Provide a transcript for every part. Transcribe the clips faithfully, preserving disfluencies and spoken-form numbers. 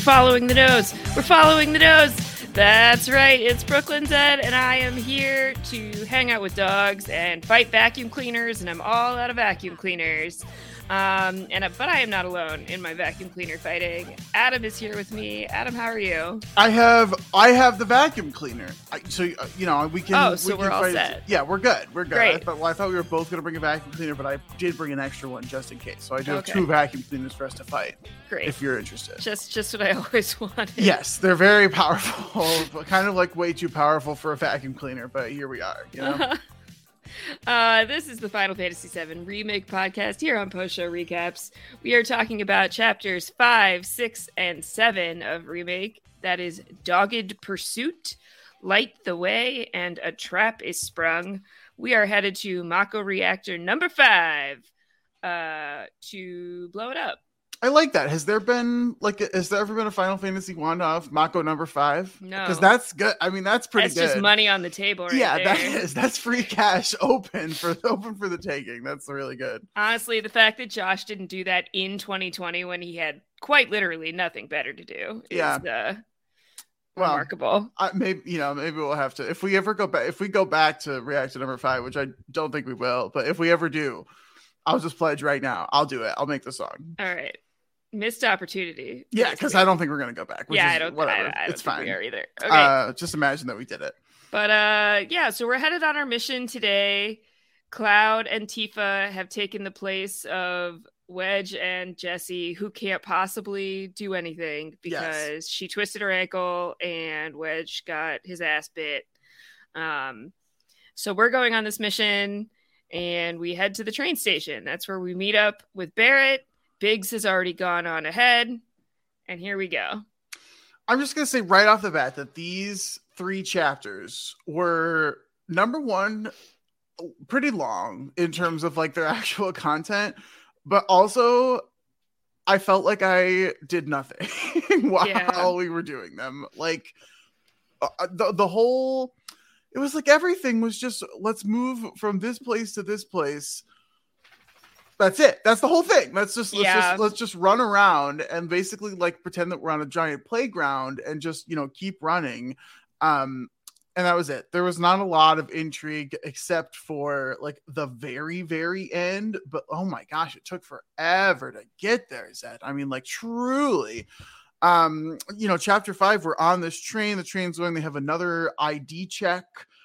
following the nose. We're following the nose. That's right. It's Brooklyn Zed, and I am here to hang out with dogs and fight vacuum cleaners, and I'm all out of vacuum cleaners. Um, and but I am not alone in my vacuum cleaner fighting. Adam is here with me. Adam, how are you? I have I have the vacuum cleaner. I, so uh, you know we can. Oh, so we we're can all set. It. Yeah, we're good. We're good. Great. I thought, well, I thought we were both going to bring a vacuum cleaner, but I did bring an extra one just in case. So I do Okay. have two vacuum cleaners for us to fight. Great. If you're interested. Just just what I always wanted. Yes, they're very powerful, but kind of like way too powerful for a vacuum cleaner. But here we are. You know. Uh, this is the Final Fantasy seven Remake podcast here on Post Show Recaps. We are talking about chapters five, six, and seven of Remake. That is Dogged Pursuit, Light the Way, and A Trap is Sprung. We are headed to Mako Reactor number five uh, to blow it up. I like that. Has there been like has there ever been a Final Fantasy one off Mako number five? No, because that's good. I mean, that's pretty that's good. just money on the table, right yeah, there. that is. That's free cash open for open for the taking. That's really good. Honestly, the fact that Josh didn't do that in twenty twenty when he had quite literally nothing better to do is Yeah. uh, Well, remarkable. I, maybe you know, maybe we'll have to if we ever go back. If we go back to Reactor number five, which I don't think we will, but if we ever do, I'll just pledge right now. I'll do it. I'll make the song. All right. Missed opportunity. Yeah, because I don't think we're gonna go back. Which yeah, is, I don't. Whatever. I, I don't it's think fine. we are either. Okay. Uh, just imagine that we did it. But uh, yeah. So we're headed on our mission today. Cloud and Tifa have taken the place of Wedge and Jessie, who can't possibly do anything because Yes. she twisted her ankle and Wedge got his ass bit. Um, so we're going on this mission, and we head to the train station. That's where we meet up with Barrett. Biggs has already gone on ahead, and here we go. I'm just going to say right off the bat that these three chapters were, number one, pretty long in terms of like their actual content, but also I felt like I did nothing while Yeah. we were doing them. Like uh, the, the whole, it was like everything was just, let's move from this place to this place. That's it. That's the whole thing. Let's just let's Yeah. just let's just run around and basically like pretend that we're on a giant playground and just, you know, keep running. Um, and that was it. There was not a lot of intrigue except for like the very, very end. But oh my gosh, it took forever to get there, Zed. I mean, like truly. Um, you know, chapter five, we're on this train. The train's going, they have another I D check.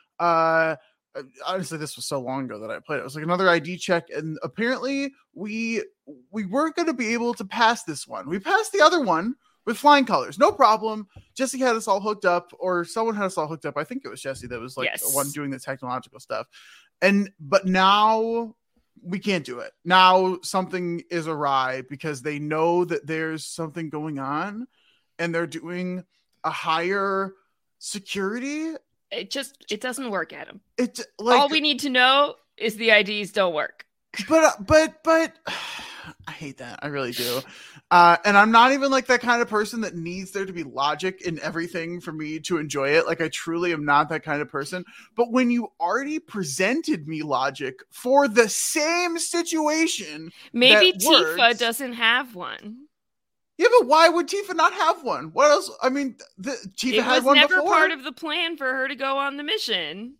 Uh honestly, this was so long ago that I played it. It was like another I D check, and apparently we we weren't going to be able to pass this one. We passed the other one with flying colors, no problem. Jesse had us all hooked up, or someone had us all hooked up. I think it was Jesse that was like Yes. the one doing the technological stuff. And but now we can't do it. Now something is awry because they know that there's something going on, and they're doing a higher security. It just it doesn't work, Adam. It like All we need to know is the I Ds don't work. but but but I hate that. I really do. Uh, and I'm not even like that kind of person that needs there to be logic in everything for me to enjoy it. Like I truly am not that kind of person. But when you already presented me logic for the same situation, Maybe that Tifa works- doesn't have one. Yeah, but why would Tifa not have one? What else? I mean, the, Tifa It had was one never before. part of the plan for her to go on the mission.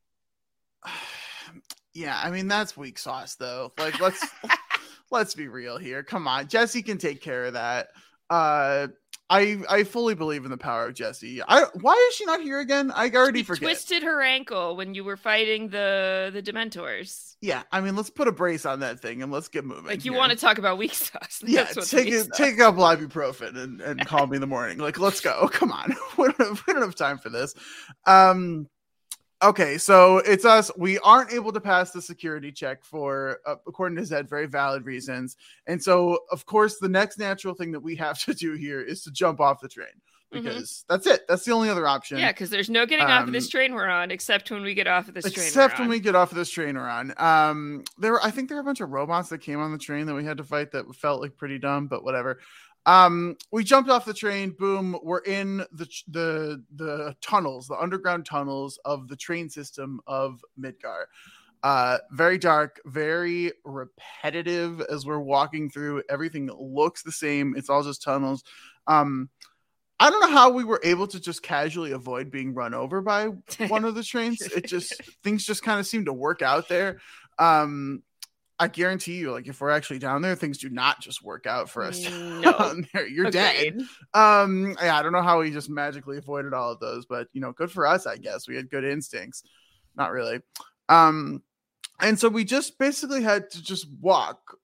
Yeah, I mean that's weak sauce though. Like let's let's be real here. Come on, Jesse can take care of that. Uh, I I fully believe in the power of Jesse. I why is she not here again? I already She forget. twisted her ankle when you were fighting the the Dementors. Yeah, I mean let's put a brace on that thing and let's get moving. Like you here. want to talk about weak sauce? Yeah, That's what's take weak it, sauce. take a couple ibuprofen and, and call me in the morning. Like, let's go. Come on, we don't, have, we don't have time for this. Um, okay, so it's us. We aren't able to pass the security check for, uh, according to Zed, very valid reasons. And so, of course, the next natural thing that we have to do here is to jump off the train because mm-hmm. that's it. That's the only other option. Yeah, because there's no getting um, off of this train we're on, except when we get off of this train. Except we're when on. we get off of this train we're on. Um, there were, I think there were a bunch of robots that came on the train that we had to fight that felt like pretty dumb, but whatever. Um, we jumped off the train. Boom, we're in the the the tunnels, the underground tunnels of the train system of Midgar. Uh, very dark, very repetitive as we're walking through. Everything looks the same. It's all just tunnels. Um, I don't know how we were able to just casually avoid being run over by one of the trains. It just, things just kind of seem to work out there. Um, I guarantee you, like, if we're actually down there, things do not just work out for us. No. Down there. You're Agreed. dead. Um, yeah, I don't know how we just magically avoided all of those, but, you know, good for us, I guess. We had good instincts. Not really. Um, and so we just basically had to just walk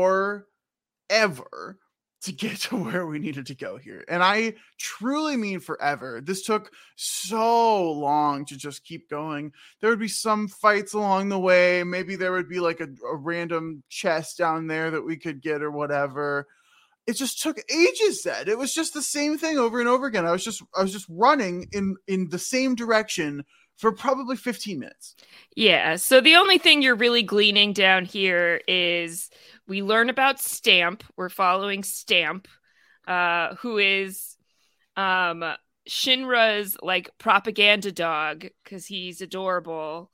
forever to get to where we needed to go here. And I truly mean forever. This took so long to just keep going. There would be some fights along the way. Maybe there would be like a, a random chest down there that we could get or whatever. It just took ages. That it was just the same thing over and over again. I was just, I was just running in, in the same direction for probably fifteen minutes. Yeah. So the only thing you're really gleaning down here is we learn about Stamp. We're following Stamp, uh, who is um, Shinra's like propaganda dog because he's adorable.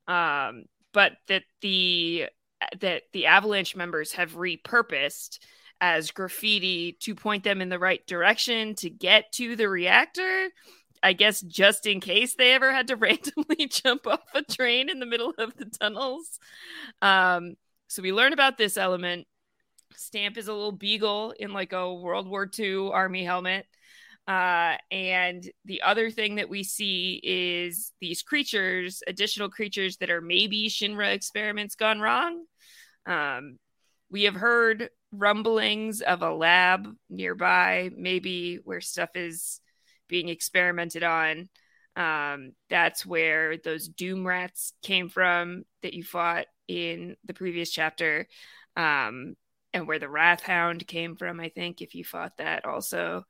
Um, but that the that the Avalanche members have repurposed as graffiti to point them in the right direction to get to the reactor. I guess just in case they ever had to randomly jump off a train in the middle of the tunnels. Um, so we learn about this element. Stamp is a little beagle in like a World War Two army helmet. Uh, and the other thing that we see is these creatures, additional creatures that are maybe Shinra experiments gone wrong. Um, we have heard rumblings of a lab nearby, maybe where stuff is being experimented on. Um, that's where those doom rats came from that you fought in the previous chapter. Um, and where the Wrathhound came from, I think, if you fought that also.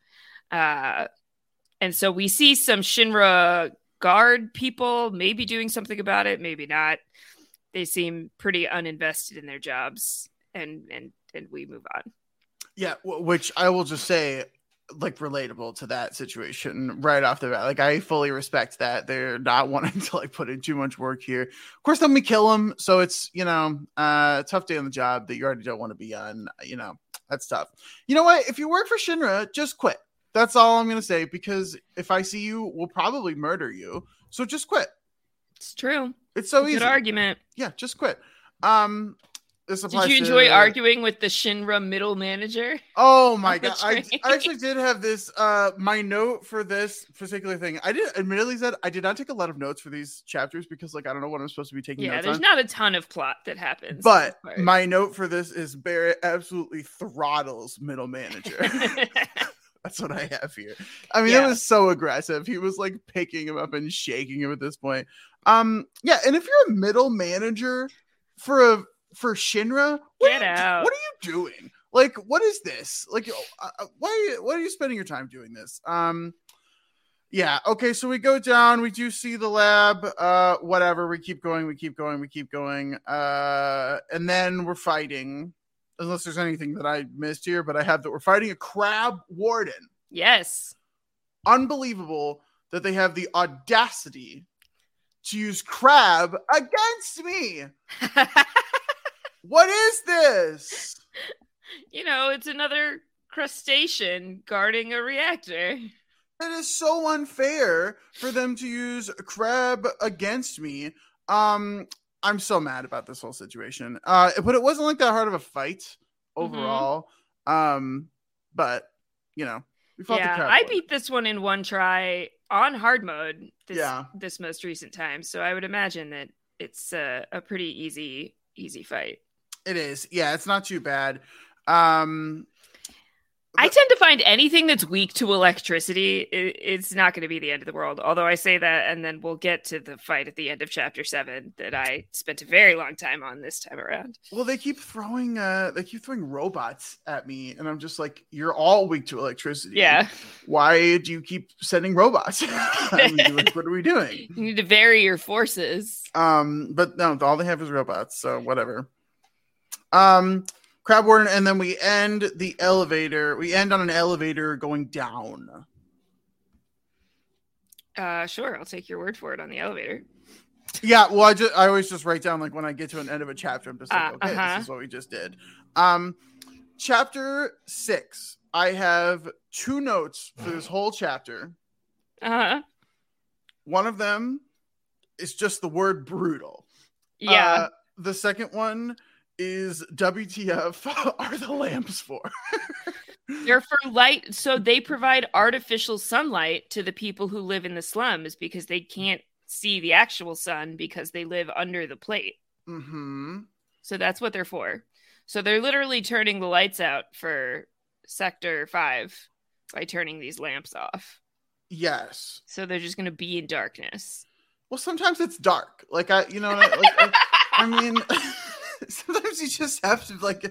Uh, and so we see some Shinra guard people maybe doing something about it, maybe not. They seem pretty uninvested in their jobs, and and and we move on. Yeah, w- which I will just say, like, relatable to that situation right off the bat. Like, I fully respect that they're not wanting to like put in too much work here. Of course, then we kill them, so it's, you know, uh tough day on the job that you already don't want to be on. You know, that's tough. You know what? If you work for Shinra, just quit. That's all I'm gonna say, because if I see you, we'll probably murder you. So just quit. It's true. It's so Good easy. Good argument. Yeah, just quit. Um. This did you to... enjoy arguing with the Shinra middle manager? Oh my god, I, I actually did have this. Uh, my note for this particular thing, I did admittedly said I did not take a lot of notes for these chapters because, like, I don't know what I'm supposed to be taking. Yeah, notes there's on. not a ton of plot that happens. But my note for this is Barrett absolutely throttles middle manager. That's what I have here. I mean, yeah. It was so aggressive. He was like picking him up and shaking him at this point. Um, yeah, and if you're a middle manager for a for Shinra, what get are you, out. What are you doing? Like, what is this? Like, uh, why? Are you, why are you spending your time doing this? Um, yeah. Okay, so we go down. We do see the lab. Uh, whatever. We keep going. We keep going. We keep going. Uh, and then we're fighting. Unless there's anything that I missed here, but I have that we're fighting a crab warden. Yes. Unbelievable that they have the audacity to use crab against me. What is this? You know, it's another crustacean guarding a reactor. It is so unfair for them to use crab against me. Um, I'm so mad about this whole situation. Uh, but it wasn't like that hard of a fight overall. Mm-hmm. Um, but you know, we fought yeah, the crab. I one. beat this one in one try on hard mode. This, yeah. this most recent time, so I would imagine that it's a, a pretty easy, easy fight. It is. Yeah, it's not too bad. Um, I tend to find anything that's weak to electricity, it, it's not going to be the end of the world. Although I say that, and then we'll get to the fight at the end of chapter seven that I spent a very long time on this time around. Well, they keep throwing, uh, they keep throwing robots at me, and I'm just like, you're all weak to electricity. Yeah. Why do you keep sending robots? I mean, like, what are we doing? You need to vary your forces. Um, but no, all they have is robots, so whatever. Um. Crab Warden, and then we end the elevator. We end on an elevator going down. Uh, sure, I'll take your word for it on the elevator. Yeah, well, I just I always just write down, like, when I get to an end of a chapter, I'm just like, uh, okay, uh-huh. this is what we just did. Um, chapter six. I have two notes for this whole chapter. Uh-huh. One of them is just the word brutal. Yeah. Uh, the second one is W T F are the lamps for? They're for light. So they provide artificial sunlight to the people who live in the slums because they can't see the actual sun because they live under the plate. Mm-hmm. So that's what they're for. So they're literally turning the lights out for Sector five by turning these lamps off. Yes. So they're just going to be in darkness. Well, sometimes it's dark. Like, I, you know, like, I, I mean, sometimes you just have to, like,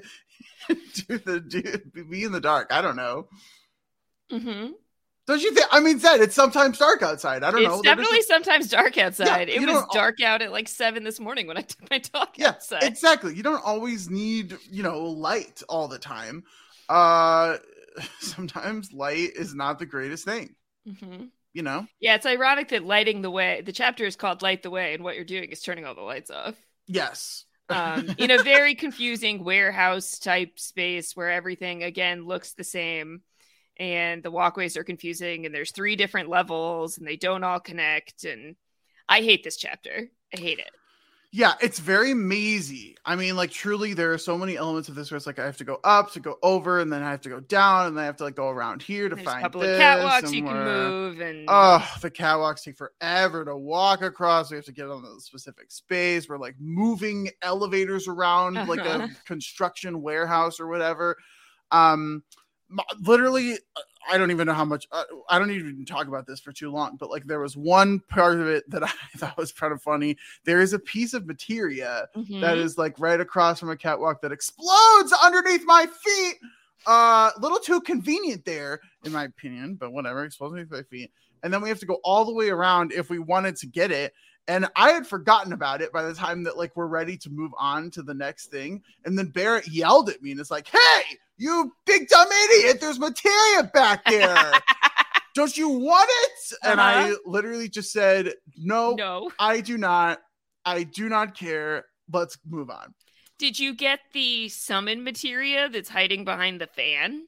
do the, do, be in the dark. I don't know. Mm-hmm. Don't you think? I mean, Zed, it's sometimes dark outside. I don't it's know. It's definitely just... sometimes dark outside. Yeah, it was dark out at like seven this morning when I took my dog yeah, outside. Exactly. You don't always need, you know, light all the time. Uh, sometimes light is not the greatest thing. Mm-hmm. You know? Yeah, it's ironic that lighting the way, the chapter is called Light the Way, and what you're doing is turning all the lights off. Yes. um, in a very confusing warehouse type space where everything, again, looks the same. And the walkways are confusing, and there's three different levels, and they don't all connect. And I hate this chapter. I hate it. Yeah, it's very mazy. I mean, like, truly, there are so many elements of this where it's like I have to go up to go over, and then I have to go down, and then I have to like go around here to there's find a couple this, of catwalks you where... can move, and oh, the catwalks take forever to walk across. We have to get on a specific space. We're like moving elevators around uh-huh. like a construction warehouse or whatever. Um. Literally, I don't even know how much. Uh, I don't even talk about this for too long. But like, there was one part of it that I thought was kind of funny. There is a piece of materia mm-hmm. that is like right across from a catwalk that explodes underneath my feet. A uh, little too convenient there, in my opinion. But whatever, explodes underneath my feet, and then we have to go all the way around if we wanted to get it. And I had forgotten about it by the time that like we're ready to move on to the next thing. And then Barrett yelled at me and it's like, "Hey, you big dumb idiot, there's materia back there. Don't you want it?" And uh-huh. I literally just said, no, no, I do not. I do not care. Let's move on. Did you get the summon materia that's hiding behind the fan?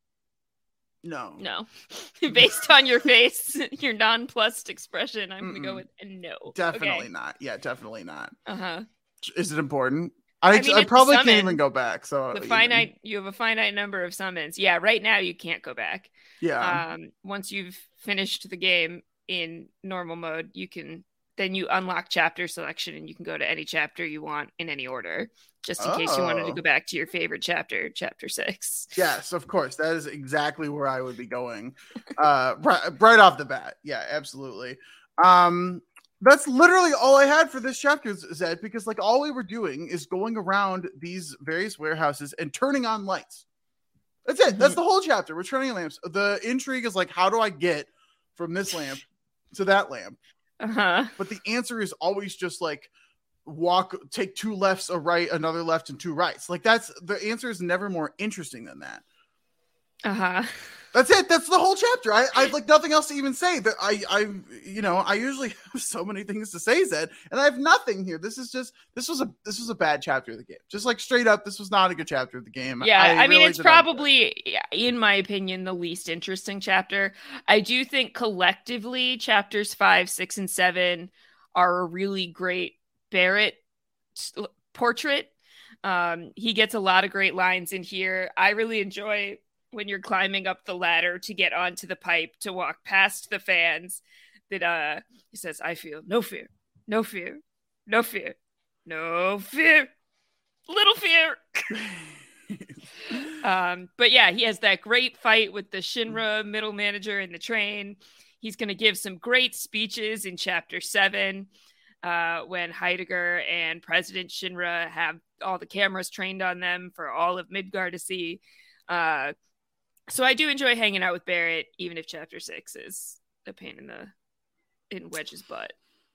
No. No. Based on your face, your nonplussed expression, I'm going to go with a no. Definitely okay. not. Yeah, definitely not. Uh-huh. Is it important? I, I, mean, I probably summon, can't even go back. So the finite, know. You have a finite number of summons. Yeah, right now you can't go back. Yeah. Um, once you've finished the game in normal mode, you can then you unlock chapter selection and you can go to any chapter you want in any order, just in oh. case you wanted to go back to your favorite chapter, chapter six. Yes, of course. That is exactly where I would be going. uh, right, right off the bat. Yeah, absolutely. Um, that's literally all I had for this chapter, Zed, because like all we were doing is going around these various warehouses and turning on lights. That's it. Mm-hmm. That's the whole chapter. We're turning on lamps. The intrigue is like, how do I get from this lamp to that lamp? Uh-huh. But the answer is always just like walk, take two lefts, a right, another left, and two rights. Like that's the answer is never more interesting than that. Uh-huh. That's it. That's the whole chapter. I, I have like nothing else to even say. That I, I, you know, I usually have so many things to say, Zed, and I have nothing here. This is just this was a this was a bad chapter of the game. Just like straight up, this was not a good chapter of the game. Yeah, I, I mean, really it's probably, in my opinion, the least interesting chapter. I do think collectively, chapters five, six, and seven are a really great Barrett portrait. Um, he gets a lot of great lines in here. I really enjoy when you're climbing up the ladder to get onto the pipe to walk past the fans that uh he says, "I feel no fear, no fear, no fear, no fear, little fear." um but yeah, he has that great fight with the Shinra middle manager in the train. He's going to give some great speeches in chapter seven uh when Heidegger and President Shinra have all the cameras trained on them for all of Midgar to see. uh So I do enjoy hanging out with Barrett, even if chapter six is a pain in the in Wedge's butt.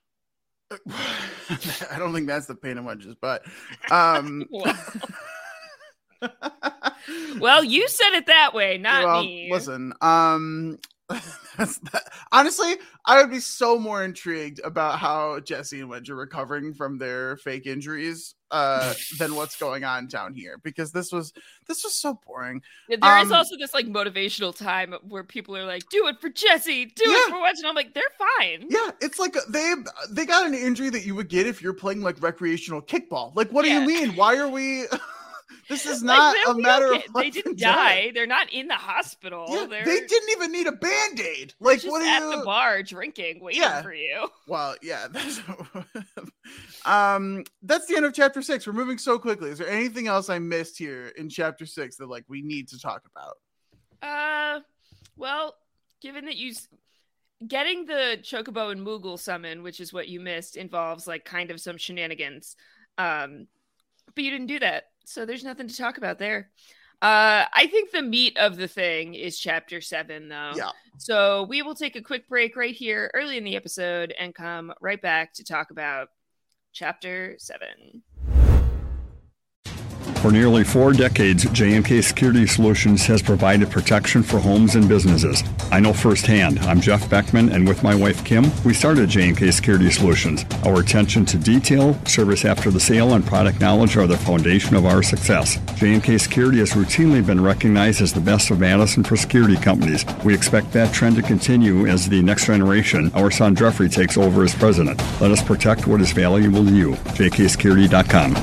I don't think that's the pain in Wedge's butt. Um, well. well, you said it that way, not well, me. Listen, um, that's that, Honestly, I would be so more intrigued about how Jesse and Wedge are recovering from their fake injuries uh, than what's going on down here, because this was this was so boring. Yeah, there um, is also this like motivational time where people are like, "Do it for Jesse, do yeah. it for Wedge," and I'm like, "They're fine." Yeah, it's like they they got an injury that you would get if you're playing like recreational kickball. Like, what Yeah. do you mean? Why are we? This is not like, a matter okay. of they didn't die. Death. They're not in the hospital. Yeah, They're, they didn't even need a band-aid. Like, just what are at you the bar drinking, waiting yeah. for you? Well, yeah. That's... um, that's the end of chapter six. We're moving so quickly. Is there anything else I missed here in chapter six that like we need to talk about? Uh, well, given that you getting the Chocobo and Moogle summon, which is what you missed, involves like kind of some shenanigans. Um, but you didn't do that. So there's nothing to talk about there. Uh, I think the meat of the thing is chapter seven, though. Yeah. So we will take a quick break right here early in the episode and come right back to talk about chapter seven. For nearly four decades, J M K Security Solutions has provided protection for homes and businesses. I know firsthand. I'm Jeff Beckman, and with my wife Kim, we started J M K Security Solutions. Our attention to detail, service after the sale, and product knowledge are the foundation of our success. J M K Security has routinely been recognized as the best of Madison for security companies. We expect that trend to continue as the next generation, our son Jeffrey, takes over as president. Let us protect what is valuable to you. J K security dot com.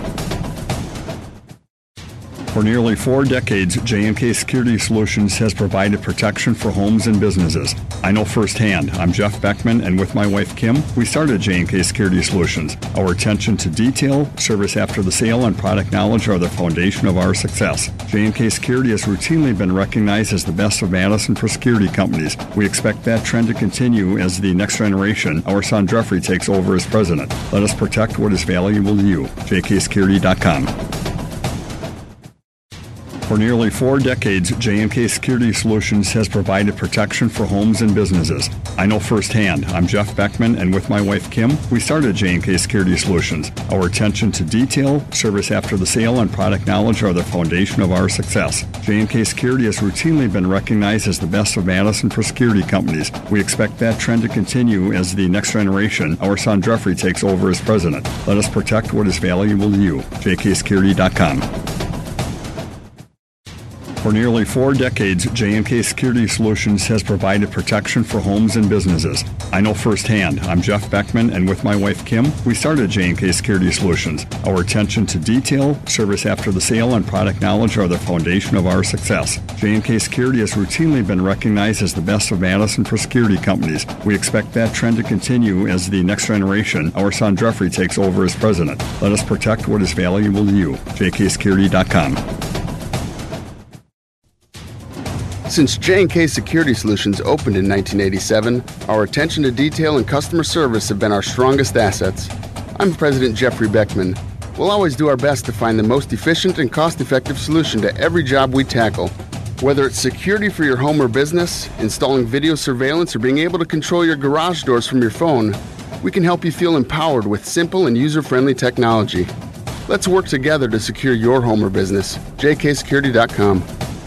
For nearly four decades, J M K Security Solutions has provided protection for homes and businesses. I know firsthand. I'm Jeff Beckman, and with my wife Kim, we started J M K Security Solutions. Our attention to detail, service after the sale, and product knowledge are the foundation of our success. J M K Security has routinely been recognized as the best of Madison for security companies. We expect that trend to continue as the next generation, our son Jeffrey, takes over as president. Let us protect what is valuable to you. J K security dot com. For nearly four decades, J M K Security Solutions has provided protection for homes and businesses. I know firsthand. I'm Jeff Beckman, and with my wife Kim, we started J M K Security Solutions. Our attention to detail, service after the sale, and product knowledge are the foundation of our success. J M K Security has routinely been recognized as the best of Madison for security companies. We expect that trend to continue as the next generation, our son Jeffrey, takes over as president. Let us protect what is valuable to you. J K security dot com. For nearly four decades, J M K Security Solutions has provided protection for homes and businesses. I know firsthand. I'm Jeff Beckman, and with my wife Kim, we started J M K Security Solutions. Our attention to detail, service after the sale, and product knowledge are the foundation of our success. J M K Security has routinely been recognized as the best of Madison for security companies. We expect that trend to continue as the next generation, our son Jeffrey, takes over as president. Let us protect what is valuable to you. J K security dot com. Since J and K Security Solutions opened in nineteen eighty-seven, our attention to detail and customer service have been our strongest assets. I'm President Jeffrey Beckman. We'll always do our best to find the most efficient and cost-effective solution to every job we tackle. Whether it's security for your home or business, installing video surveillance, or being able to control your garage doors from your phone, we can help you feel empowered with simple and user-friendly technology. Let's work together to secure your home or business. J K security dot com.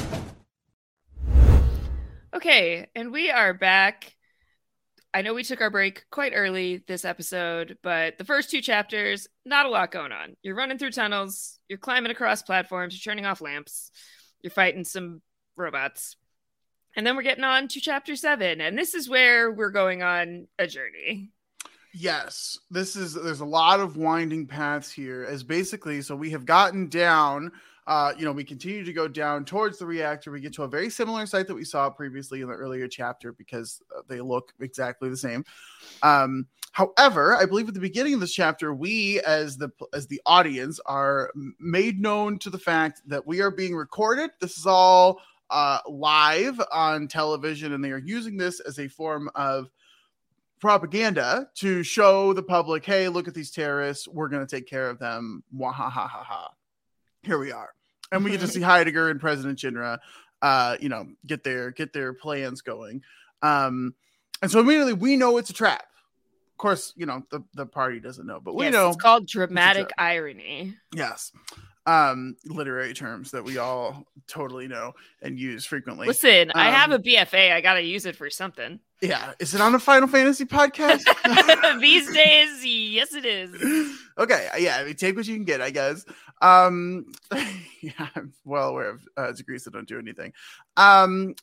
Okay, and we are back. I know we took our break quite early this episode, but the first two chapters, not a lot going on. You're running through tunnels, you're climbing across platforms, you're turning off lamps, you're fighting some robots. And then we're getting on to chapter seven, and this is where we're going on a journey. Yes, this is, there's a lot of winding paths here, as basically, so we have gotten down, uh, you know, we continue to go down towards the reactor. We get to a very similar site that we saw previously in the earlier chapter because they look exactly the same. Um, however, I believe at the beginning of this chapter, we as the as the audience are made known to the fact that we are being recorded. This is all uh, live on television, and they are using this as a form of propaganda to show the public, hey, look at these terrorists. We're going to take care of them. Wahahaha. Here we are. And we get to see Heidegger and President Shinra, uh, you know, get their, get their plans going. Um, and so immediately we know it's a trap. Of course, you know, the, the party doesn't know, but we yes, know it's called dramatic it's irony. Yes. um literary terms that we all totally know and use frequently. Listen, um, I have a B F A. I gotta use it for something. Yeah, is it on a Final Fantasy podcast? These days, yes, it is. Okay, yeah, I mean, take what you can get, I guess. Um, yeah, I'm well aware of uh, degrees that don't do anything. Um,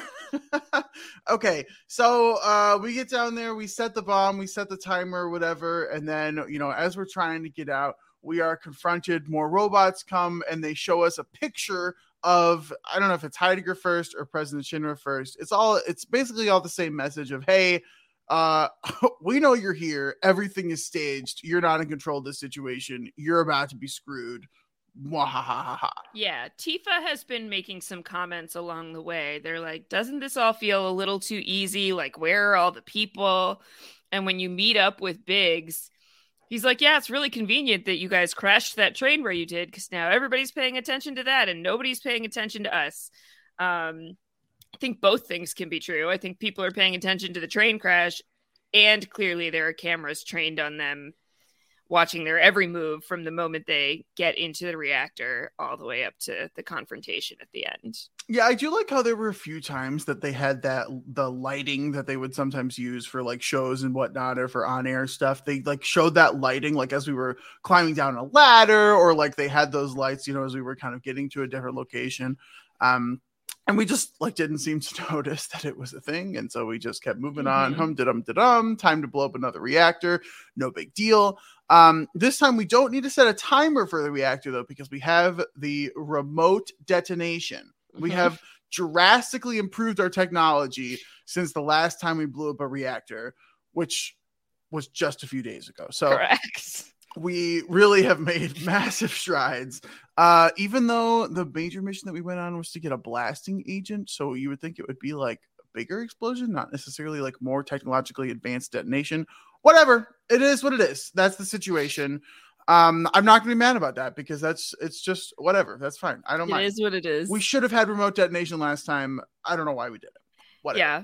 okay, so uh, we get down there, we set the bomb, we set the timer, whatever, and then, you know, as we're trying to get out, we are confronted. More robots come, and they show us a picture of, I don't know if it's Heidegger first or President Shinra first. It's all, it's basically all the same message of, hey, uh, we know you're here. Everything is staged. You're not in control of this situation. You're about to be screwed. Mwahahaha. Yeah, Tifa has been making some comments along the way. They're like, doesn't this all feel a little too easy? Like, where are all the people? And when you meet up with Biggs, he's like, yeah, it's really convenient that you guys crashed that train where you did, because now everybody's paying attention to that and nobody's paying attention to us. Um, I think both things can be true. I think people are paying attention to the train crash, and clearly there are cameras trained on them watching their every move from the moment they get into the reactor all the way up to the confrontation at the end. Yeah, I do like how there were a few times that they had that the lighting that they would sometimes use for like shows and whatnot, or for on-air stuff. They like showed that lighting like as we were climbing down a ladder, or like they had those lights, you know, as we were kind of getting to a different location. Um, and we just like didn't seem to notice that it was a thing, and so we just kept moving mm-hmm. on. Hum da-dum da-dum. Time to blow up another reactor. No big deal. Um, this time we don't need to set a timer for the reactor though, because we have the remote detonation. We have drastically improved our technology since the last time we blew up a reactor, which was just a few days ago. So correct. We really have made massive strides. Uh, even though the major mission that we went on was to get a blasting agent, so you would think it would be like a bigger explosion, not necessarily like more technologically advanced detonation. Whatever, it is what it is. That's the situation. Um, I'm not going to be mad about that, because that's, it's just whatever. That's fine. I don't it mind. It is what it is. We should have had remote detonation last time. I don't know why we did it. Whatever. Yeah.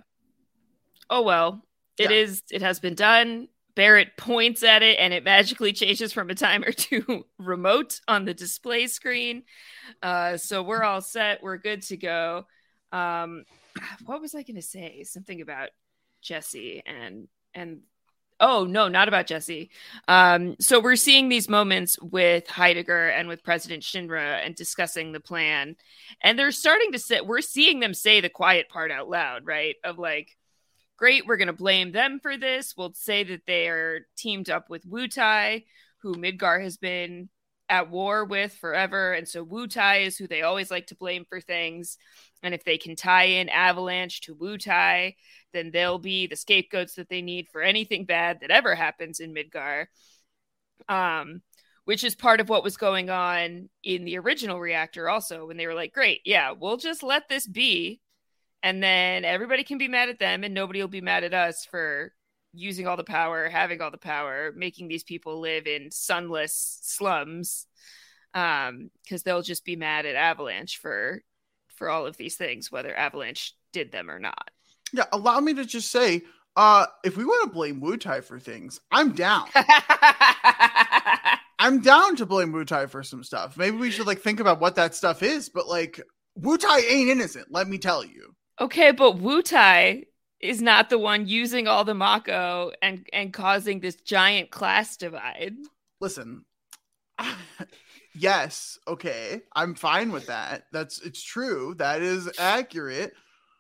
Oh, well, it yeah. is. It has been done. Barrett points at it and it magically changes from a timer to remote on the display screen. Uh, so we're all set. We're good to go. Um, what was I going to say? Something about Jesse and, and, Oh, no, not about Jesse. Um, so we're seeing these moments with Heidegger and with President Shinra and discussing the plan. And they're starting to say, we're seeing them say the quiet part out loud, right? Of like, great, we're going to blame them for this. We'll say that they are teamed up with Wutai, who Midgar has been at war with forever. And so Wutai is who they always like to blame for things. And if they can tie in Avalanche to Wutai, then they'll be the scapegoats that they need for anything bad that ever happens in Midgar. Um, which is part of what was going on in the original reactor also, when they were like, great, yeah, we'll just let this be. And then everybody can be mad at them and nobody will be mad at us for using all the power, having all the power, making these people live in sunless slums. Um, because they'll just be mad at Avalanche for for all of these things, whether Avalanche did them or not. Yeah, allow me to just say, uh, if we want to blame Wutai for things, I'm down. I'm down to blame Wutai for some stuff. Maybe we should like think about what that stuff is, but like Wutai ain't innocent, let me tell you. Okay, but Wutai is not the one using all the Mako and, and causing this giant class divide. Listen, yes, okay, I'm fine with that. That's it's true. That is accurate.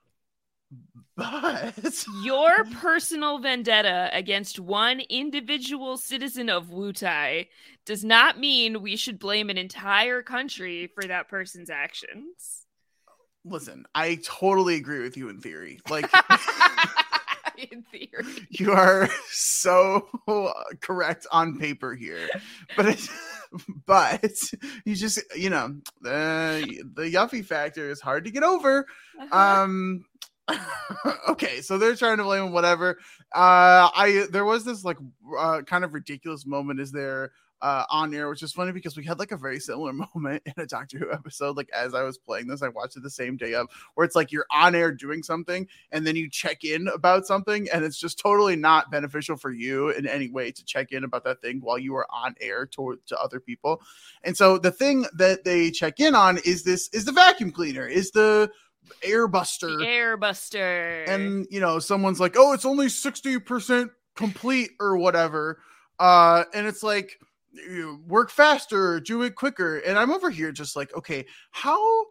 But your personal vendetta against one individual citizen of Wutai does not mean we should blame an entire country for that person's actions. Listen, I totally agree with you in theory. Like in theory. You are so correct on paper here. But it, but you just, you know, the the Yuffie factor is hard to get over. Uh-huh. Um okay, so they're trying to blame him, whatever. Uh I there was this like uh, kind of ridiculous moment is there uh, on air, which is funny because we had like a very similar moment in a Doctor Who episode. Like as I was playing this, I watched it the same day of where it's like you're on air doing something and then you check in about something and it's just totally not beneficial for you in any way to check in about that thing while you are on air to, to other people. And so the thing that they check in on is this is the vacuum cleaner, is the airbuster. The airbuster. And you know, someone's like, oh, it's only sixty percent complete or whatever. Uh, and it's like, you work faster, do it quicker. And I'm over here just like, okay, how,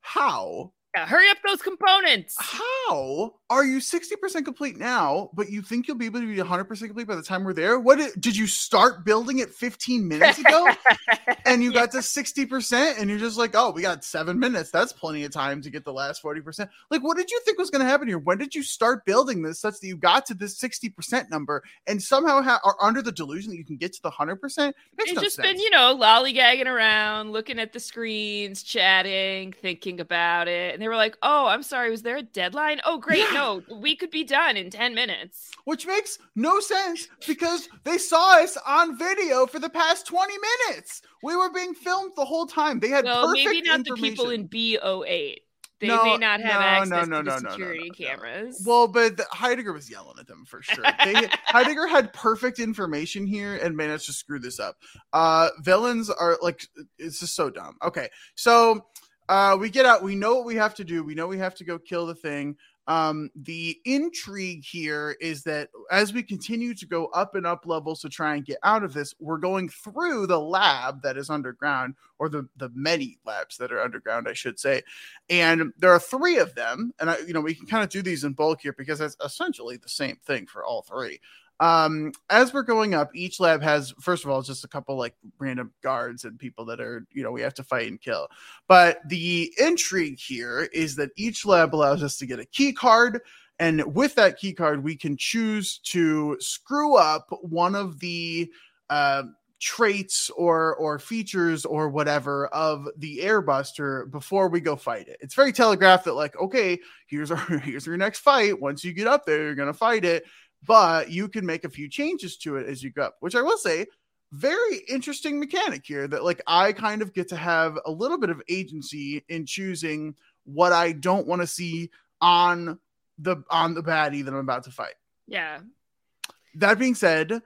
how, yeah, hurry up those components. How are you sixty percent complete now, but you think you'll be able to be one hundred percent complete by the time we're there? What did, did you start building it fifteen minutes ago and you yeah. got to sixty percent and you're just like, oh, we got seven minutes. That's plenty of time to get the last forty percent. Like, what did you think was going to happen here? When did you start building this such that you got to this sixty percent number and somehow ha- are under the delusion that you can get to the one hundred percent? It's no just sense. been, you know, lollygagging around, looking at the screens, chatting, thinking about it. And they were like, oh, I'm sorry, was there a deadline? Oh, great. Yeah. No, we could be done in ten minutes. Which makes no sense because they saw us on video for the past twenty minutes. We were being filmed the whole time. They had well, perfect maybe not the people in B oh eight. They no, may not have no, access no, no, to the no, security no, no, no, cameras. Well, but the, Heidegger was yelling at them for sure. They, Heidegger had perfect information here and managed to screw this up. Uh, villains are like, it's just so dumb. Okay, so uh, we get out. We know what we have to do. We know we have to go kill the thing. Um, the intrigue here is that as we continue to go up and up levels to try and get out of this, we're going through the lab that is underground, or the, the many labs that are underground, I should say. And there are three of them. And I, you know, we can kind of do these in bulk here because it's essentially the same thing for all three. Um, as we're going up, each lab has, first of all, just a couple like random guards and people that are, you know, we have to fight and kill. But the intrigue here is that each lab allows us to get a key card. And with that key card, we can choose to screw up one of the, uh, traits or or features or whatever of the airbuster before we go fight it. It's very telegraphed that like, okay, here's our here's your next fight. Once you get up there, you're gonna fight it. But you can make a few changes to it as you go up, which I will say, very interesting mechanic here that like I kind of get to have a little bit of agency in choosing what I don't want to see on the on the baddie that I'm about to fight. Yeah. That being said,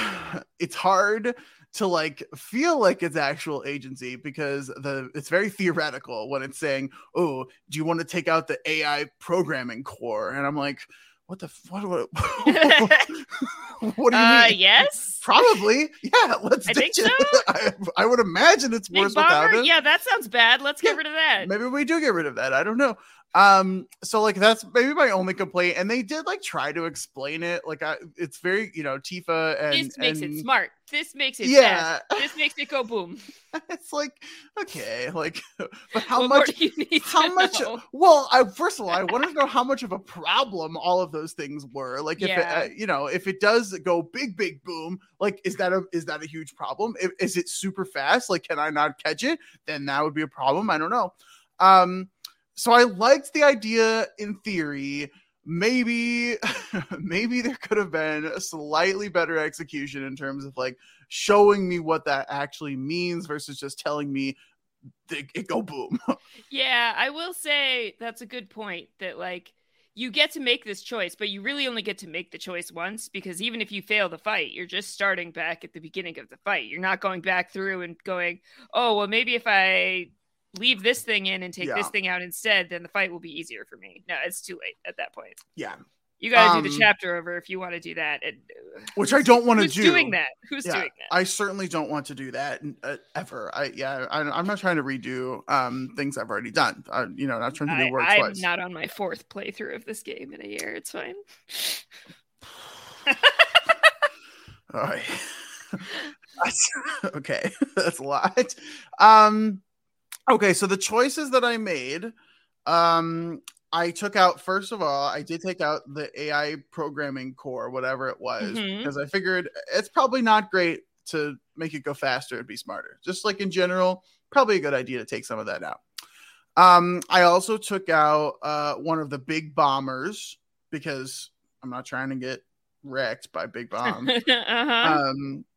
it's hard to like feel like it's actual agency because the it's very theoretical when it's saying, oh, do you want to take out the A I programming core? And I'm like, What the what? What, what do you uh, mean? Yes, probably. Yeah, let's. I think it. so. I, I would imagine it's Big worse bomber? without it. Yeah, that sounds bad. Let's yeah, get rid of that. Maybe we do get rid of that. I don't know. Um, so like that's maybe my only complaint, and they did like try to explain it. Like I, it's very you know Tifa and this makes and, it smart. This makes it yeah. fast. This makes it go boom. It's like okay, like but how what much? More do you need how much? Know? Well, I first of all, I wanted to know how much of a problem all of those things were. Like if yeah. it, uh, you know if it does go big big boom, like is that a is that a huge problem? If, is it super fast? Like can I not catch it? Then that would be a problem. I don't know. Um. So I liked the idea in theory. Maybe, maybe there could have been a slightly better execution in terms of like showing me what that actually means versus just telling me it, it go boom. Yeah, I will say that's a good point that like you get to make this choice, but you really only get to make the choice once because even if you fail the fight, you're just starting back at the beginning of the fight. You're not going back through and going, oh, well, maybe if I leave this thing in and take yeah. this thing out instead, then the fight will be easier for me. No, it's too late at that point. Yeah. You got to um, do the chapter over if you want to do that. And, uh, which I don't want to do. Who's doing that? Who's yeah, doing that? I certainly don't want to do that uh, ever. I yeah, I, I'm not trying to redo um, things I've already done. Uh, you know, not trying to do I, work I'm twice. not on my fourth playthrough of this game in a year. It's fine. All right. That's, okay, that's a lot. Um, okay, so the choices that I made, um, I took out, first of all, I did take out the A I programming core, whatever it was, mm-hmm. because I figured it's probably not great to make it go faster and be smarter. Just like in general, probably a good idea to take some of that out. Um, I also took out uh, one of the big bombers because I'm not trying to get wrecked by big bomb. uh-huh. Um,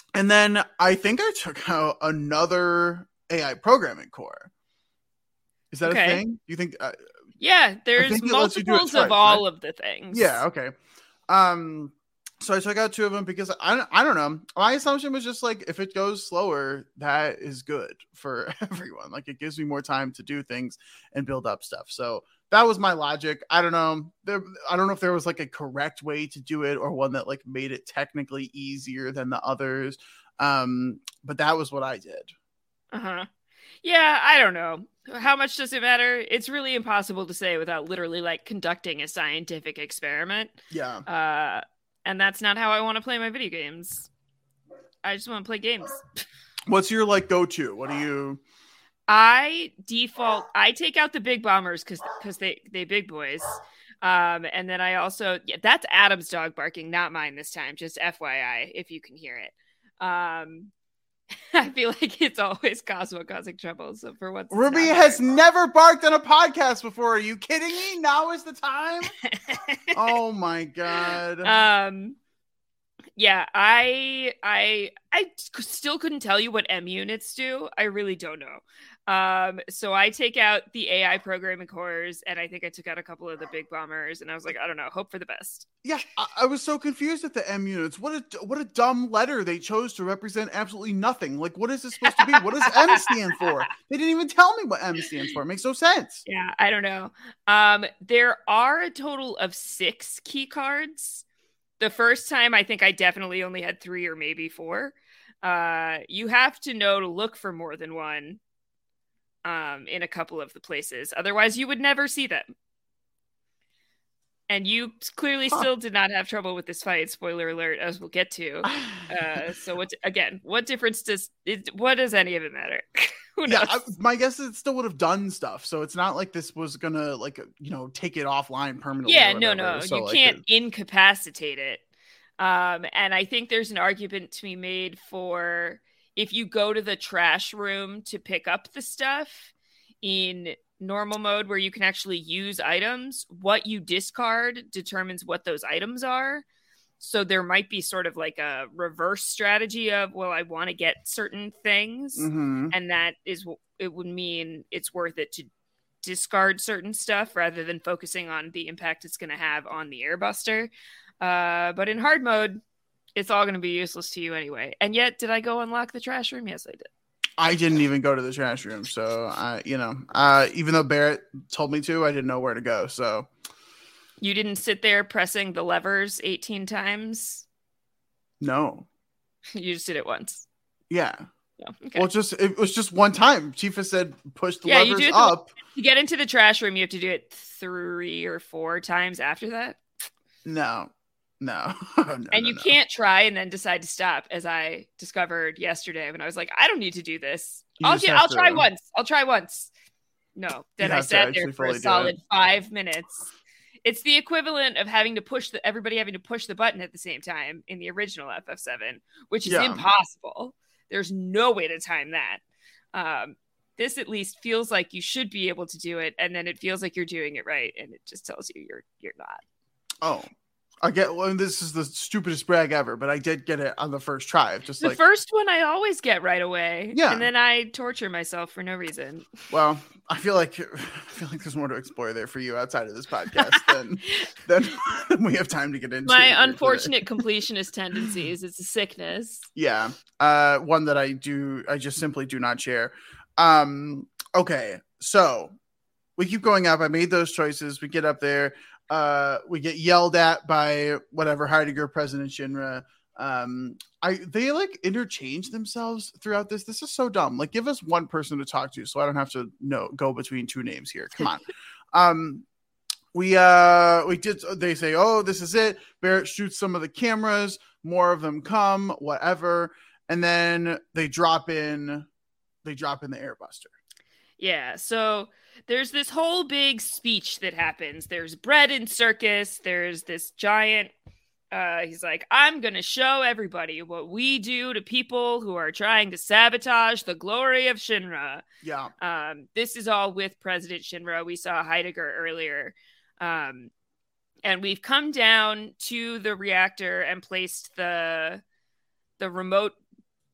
And then I think I took out another A I programming core. Is that Okay. a thing? You think? Uh, Yeah, there's think it lets you do it multiples twice, of all right? of the things. Yeah. Okay. Um. So I took out two of them because I don't, I don't know. My assumption was just like, if it goes slower, that is good for everyone. Like, it gives me more time to do things and build up stuff. So that was my logic. I don't know. There, I don't know if there was like a correct way to do it or one that like made it technically easier than the others. Um, but that was what I did. Uh-huh. Yeah, I don't know. How much does it matter? It's really impossible to say without literally like conducting a scientific experiment. Yeah. Uh, and that's not how I want to play my video games. I just want to play games. What's your like go-to? What do you? I default. I take out the big bombers because because they they big boys. Um, and then I also yeah, that's Adam's dog barking, not mine this time. Just F Y I, if you can hear it. Um, I feel like it's always Cosmo causing trouble. So for once, it's Ruby not has her. never barked on a podcast before. Are you kidding me? Now is the time. Oh my god. Um, yeah, I I I still couldn't tell you what M units do. I really don't know. Um, so I take out the A I programming cores, and I think I took out a couple of the big bombers, and I was like, I don't know, hope for the best. Yeah, I, I was so confused at the M units. What a what a dumb letter they chose to represent absolutely nothing. Like, what is this supposed to be? What does M stand for? They didn't even tell me what M stands for. It makes no sense. Yeah, I don't know. Um, there are a total of six key cards. The first time, I think I definitely only had three or maybe four. Uh, you have to know to look for more than one. Um, in a couple of the places. Otherwise, you would never see them. And you clearly Huh. still did not have trouble with this fight. Spoiler alert, as we'll get to. Uh, so, what again? What difference does it? What does any of it matter? Who knows? Yeah, I, my guess is it still would have done stuff. So it's not like this was gonna like you know take it offline permanently. Yeah, or no, whatever. no, So, you like, can't it- incapacitate it. Um, and I think there's an argument to be made for if you go to the trash room to pick up the stuff in normal mode where you can actually use items, what you discard determines what those items are. So there might be sort of like a reverse strategy of, well, I want to get certain things. Mhm. And that is, it would mean it's worth it to discard certain stuff rather than focusing on the impact it's going to have on the airbuster. Uh, but in hard mode, it's all going to be useless to you anyway. And yet, did I go unlock the trash room? Yes, I did. I didn't even go to the trash room, so I, you know, uh, even though Barrett told me to, I didn't know where to go. So You didn't sit there pressing the levers eighteen times. no, You just did it once. yeah. No. Okay. Well, just it was just one time. Chifa said push the Yeah, you levers do it the- up. To get into the trash room, you have to do it three or four times after that. No, no, no And no, you no. can't try and then decide to stop, as I discovered yesterday when I was like, I don't need to do this. You I'll just get, have I'll try to- once. I'll try once. No. Then I have to sat there actually for a fully do solid it. five minutes. It's the equivalent of having to push the everybody having to push the button at the same time in the original F F seven, which is Yeah. impossible. There's no way to time that. Um, this at least feels like you should be able to do it, and then it feels like you're doing it right, and it just tells you you're you're not. Oh, I get. Well, this is the stupidest brag ever, but I did get it on the first try. Just The like, first one I always get right away. Yeah. And then I torture myself for no reason. well, I feel like I feel like there's more to explore there for you outside of this podcast than than we have time to get into. My here unfortunate completionist tendencies. It's a sickness. Yeah. Uh one that I do I just simply do not share. Um okay. So we keep going up. I made those choices. We get up there. Uh we get yelled at by whatever Heidegger, President Shinra. Um I they like interchange themselves throughout this. This is so dumb. Like, give us one person to talk to so I don't have to know go between two names here. Come on. um we uh we did they say, oh, this is it. Barrett shoots some of the cameras, more of them come, whatever, and then they drop in they drop in the airbuster. Yeah, so there's this whole big speech that happens. There's bread and circus. There's this giant uh he's like, I'm gonna show everybody what we do to people who are trying to sabotage the glory of Shinra. Yeah. Um, this is all with President Shinra. We saw Heidegger earlier. Um, and we've come down to the reactor and placed the the remote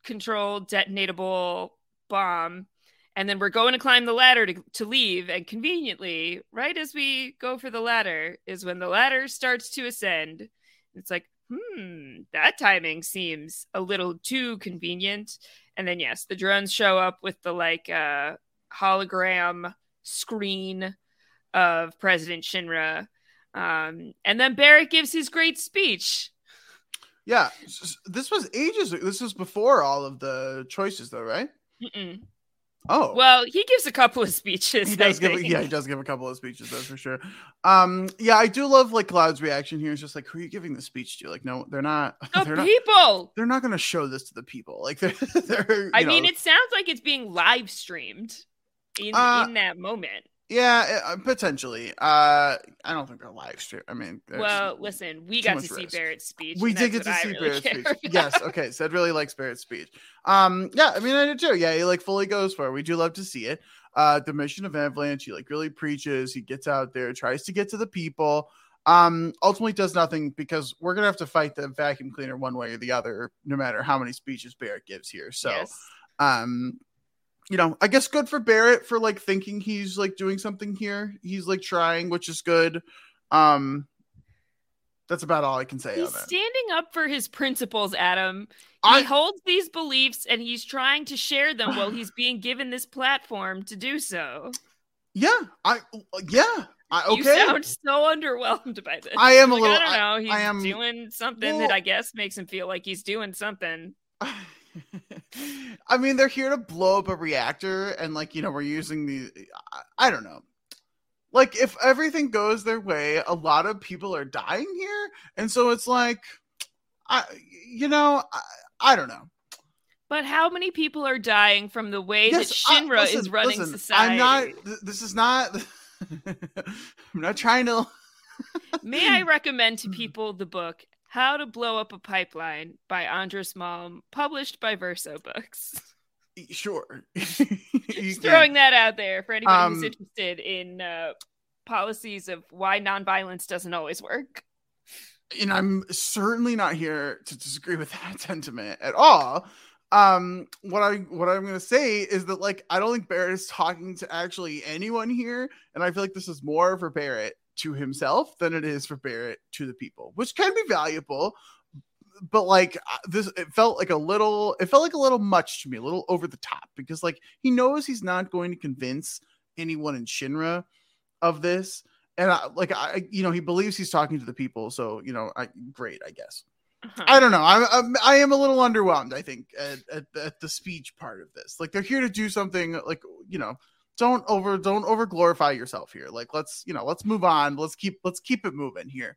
controlled detonatable bomb. And then we're going to climb the ladder to, to leave. And conveniently, right as we go for the ladder is when the ladder starts to ascend. It's like, hmm, that timing seems a little too convenient. And then, yes, the drones show up with the like uh, hologram screen of President Shinra. Um, and then Barrett gives his great speech. Yeah, this was ages. This was before all of the choices, though, right? Mm-mm. Oh, well, he gives a couple of speeches. He does I give, think. yeah, he does give a couple of speeches, that's for sure. Um, yeah, I do love like Cloud's reaction here. It's just like, who are you giving the speech to? Like, no, they're not. The they're people. Not, they're not going to show this to the people. Like, they're. they're I know. mean, it sounds like it's being live streamed in uh, in that moment. Yeah, uh, potentially. Uh, I don't think they're live stream. I mean, well, listen, we got to see risk. Barrett's speech. We did get to see really Barrett's speech. About. Yes, okay. Said really likes Barrett's speech. Um, yeah, I mean, I did too. Yeah, he like fully goes for it. We do love to see it. Uh, the mission of Avalanche, he like really preaches. He gets out there, tries to get to the people. Um, ultimately does nothing because we're gonna have to fight the vacuum cleaner one way or the other, no matter how many speeches Barrett gives here. So, yes. um. You know, I guess good for Barrett for like thinking he's like doing something here. He's like trying, which is good. Um, that's about all I can say. He's on that. Standing up for his principles, Adam. He I, holds these beliefs and he's trying to share them while he's being given this platform to do so. Yeah, I yeah. I, okay. You sound so underwhelmed by this. I am like, a little. I don't know. He's I am, doing something well, that I guess makes him feel like he's doing something. I mean, they're here to blow up a reactor, and like you know, we're using the. I, I don't know. Like, if everything goes their way, a lot of people are dying here, and so it's like, I, you know, I, I don't know. But how many people are dying from the way yes, that Shinra I, listen, is running listen, society? I'm not. This is not. I'm not trying to. May I recommend to people the book How to Blow Up a Pipeline by Andras Malm, published by Verso Books. Sure. Just throwing that out there for anybody um, who's interested in uh, policies of why nonviolence doesn't always work. And I'm certainly not here to disagree with that sentiment at all. Um, what I what I'm gonna say is that like I don't think Barrett is talking to actually anyone here, and I feel like this is more for Barrett to himself than it is for Barrett to the people, which can be valuable. But like this, it felt like a little, it felt like a little much to me, a little over the top, because like he knows he's not going to convince anyone in Shinra of this, and I, like I, you know, he believes he's talking to the people, so you know, I great, I guess. Uh-huh. I don't know. I'm, I'm I am a little underwhelmed. I think at, at, at the speech part of this, like they're here to do something, like you know. Don't over don't over glorify yourself here. Like let's you know let's move on. Let's keep let's keep it moving here.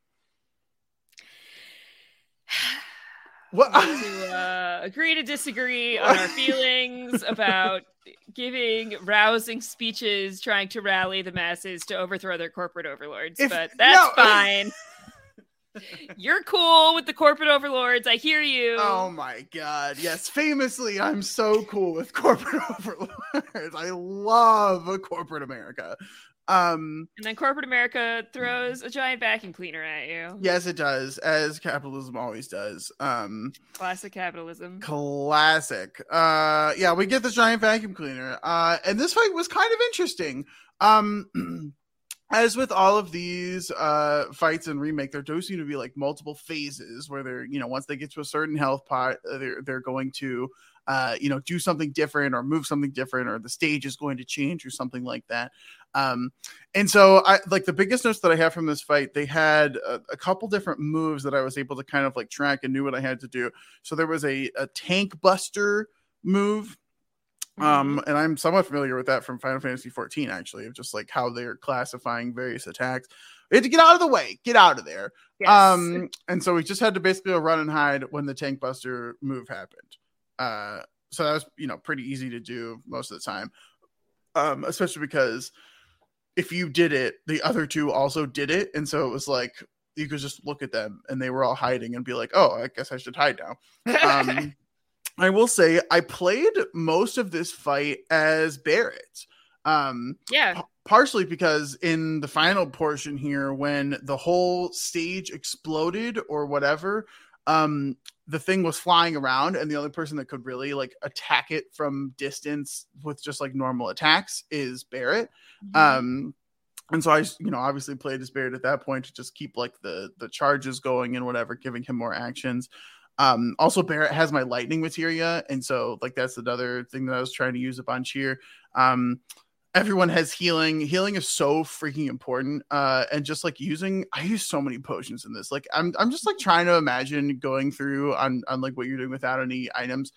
What to uh, agree to disagree on our feelings about giving rousing speeches, trying to rally the masses to overthrow their corporate overlords, if, but that's no. fine. You're cool with the corporate overlords. I hear you. Oh my god. Yes, famously, I'm so cool with corporate overlords. I love corporate America. Um, and then corporate America throws a giant vacuum cleaner at you. Yes, it does, as capitalism always does. Um, classic capitalism. Classic. Uh, yeah, we get this giant vacuum cleaner. Uh, and this fight was kind of interesting. Um As with all of these uh, fights in Remake, there do seem to be like multiple phases where they're, you know, once they get to a certain health pot, they're they're going to, uh, you know, do something different or move something different, or the stage is going to change or something like that. Um, and so, I like the biggest notes that I have from this fight. They had a, a couple different moves that I was able to kind of like track and knew what I had to do. So there was a, a tank buster move. Um, and I'm somewhat familiar with that from Final Fantasy fourteen, actually, of just like how they're classifying various attacks. We had to get out of the way, get out of there. Yes. Um, and so we just had to basically run and hide when the tank buster move happened. Uh, so that was, you know, pretty easy to do most of the time. Um, especially because if you did it, the other two also did it. And so it was like, you could just look at them and they were all hiding and be like, oh, I guess I should hide now. Um, I will say I played most of this fight as Barrett. Um, yeah. P- partially because in the final portion here, when the whole stage exploded or whatever, um, the thing was flying around, and the only person that could really like attack it from distance with just like normal attacks is Barret. Mm-hmm. Um, and so I, you know, obviously played as Barret at that point to just keep like the the charges going and whatever, giving him more actions. Um, also Barret has my lightning materia, and so like that's another thing that I was trying to use a bunch here. Um, everyone has healing. Healing is so freaking important. Uh, and just like using, I use so many potions in this. Like I'm, I'm just like trying to imagine going through on, on like what you're doing without any items.